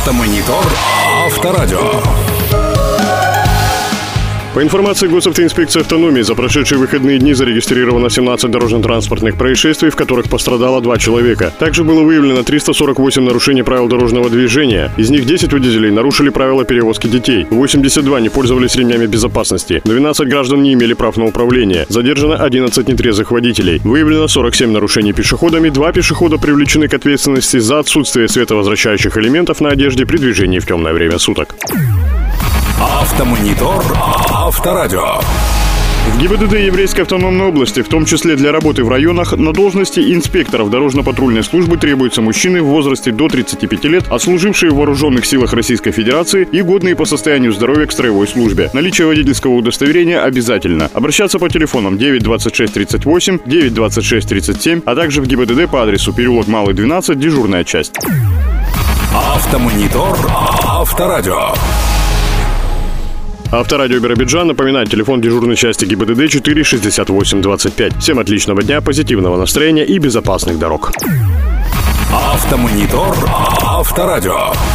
Автомонитор Авторадио. По информации Госавтоинспекции автономии, за прошедшие выходные дни зарегистрировано 17 дорожно-транспортных происшествий, в которых пострадало 2 человека. Также было выявлено 348 нарушений правил дорожного движения. Из них 10 водителей нарушили правила перевозки детей, 82 не пользовались ремнями безопасности, 12 граждан не имели прав на управление, задержано 11 нетрезвых водителей, выявлено 47 нарушений пешеходами, 2 пешехода привлечены к ответственности за отсутствие световозвращающих элементов на одежде при движении в темное время суток. Автомонитор Авторадио. В ГИБДД Еврейской автономной области, в том числе для работы в районах, на должности инспекторов дорожно-патрульной службы требуются мужчины в возрасте до 35 лет, отслужившие в вооруженных силах Российской Федерации и годные по состоянию здоровья к строевой службе. Наличие водительского удостоверения обязательно. Обращаться по телефонам 9 26 38, 9 26 37, а также в ГИБДД по адресу переулок Малый, 12, дежурная часть. Автомонитор Авторадио. Авторадио Биробиджан напоминает: телефон дежурной части ГИБДД 4 68 25. Всем отличного дня, позитивного настроения и безопасных дорог. Автомонитор Авторадио.